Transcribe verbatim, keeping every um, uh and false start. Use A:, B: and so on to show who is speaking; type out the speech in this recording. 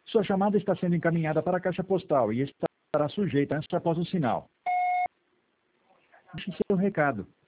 A: Sua chamada está sendo encaminhada para a caixa postal e estará sujeita a após o sinal. Deixe seu recado.